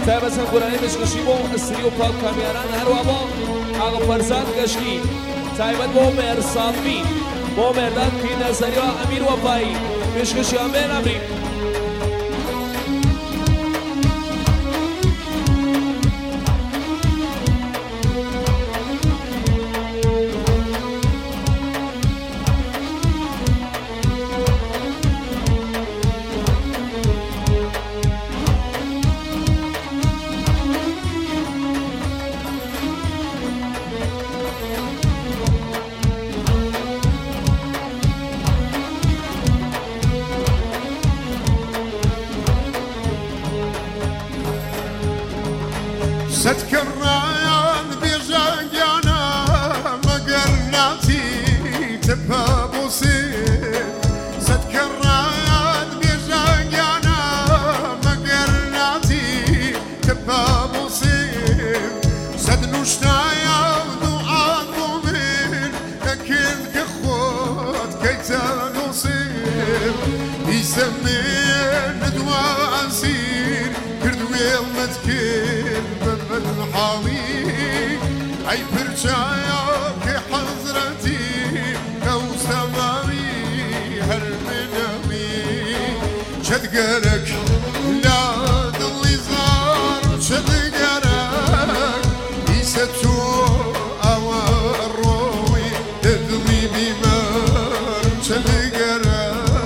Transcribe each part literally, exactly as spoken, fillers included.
تای بسن قرآنی مشکشی با استری و پاک کامیاران هر وابا آقا فرزاد گشتی تایبت با مرسافی با مردان پی نظری و امیر وفایی مشکشی آمین امری ستكران بجانا مقرناتي تبقى بوسير ستكران بجانا مقرناتي تبقى بوسير سدنوشتايا دعاء مؤمن لكن كخوت كيتا نصير يسمين دواء أسير كردويل متكين الحامي أي برجايا كحضرتي أو سمامي هالمنامي شد قرك لا ضلي زار شد قرك يستو أو الروي تدلي بمار شد قرك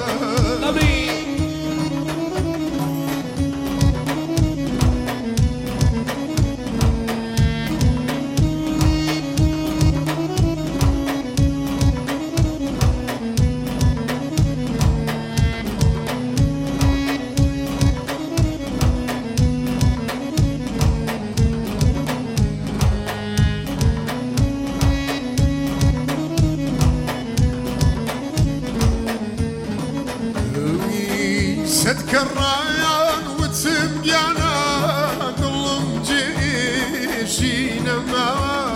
تكران وتسمجانا كلهم جيشينا ما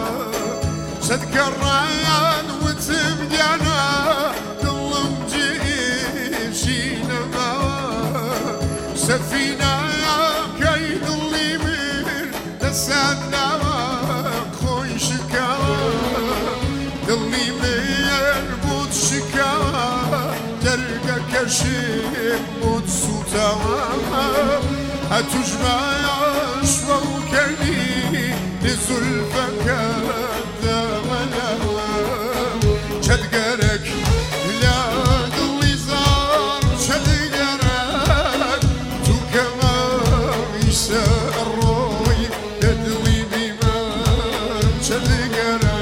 تكران وتسمجانا كلهم جيشينا ما سفينة كيد اللي من تسعدنا خوي شكاوى اللي من بود شكاوى تلقى كشيم بود سوتاوى هتجمع شوكني لزلفك الدملاوى شدقرك لا ضلي زار شدقرك تو كما يسار الروي تدلي بمار شدقرك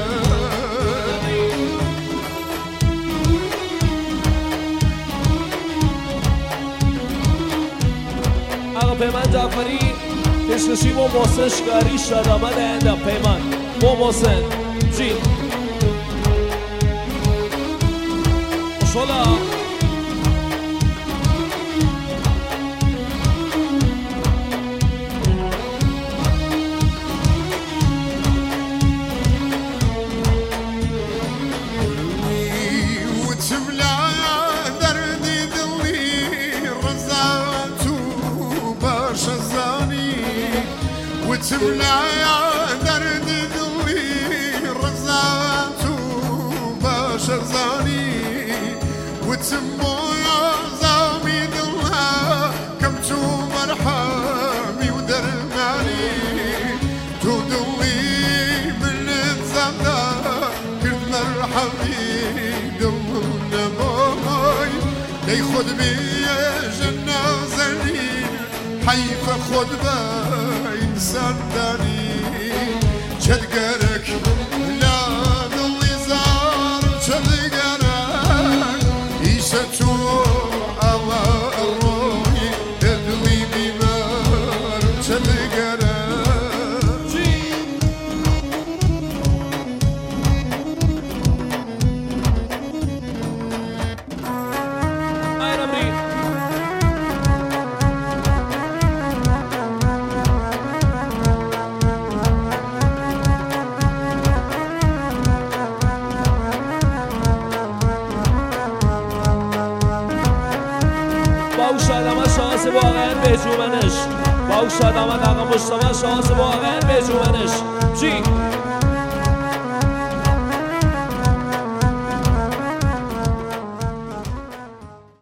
پیمان جعفری کشکشی با محسن شکاری شادآمد آینده پیمان با محسن جی شلا وتملا دردي ذوي رزات باش زاني وتمو يا زامي دلها كم تو مرحمي ودرماني تدوي من الزمدا كرد مرحمي دلنا باي ليخد بي جنة زني حيف خد باي سرداني شدقرك لا ضلي زار شدقرك يشتو أوا الروي تدلي بمار شدقرك باو شادم شانس با آقایان بجومنش باو شادم آقا مصطفی شانس با آقایان بجومنش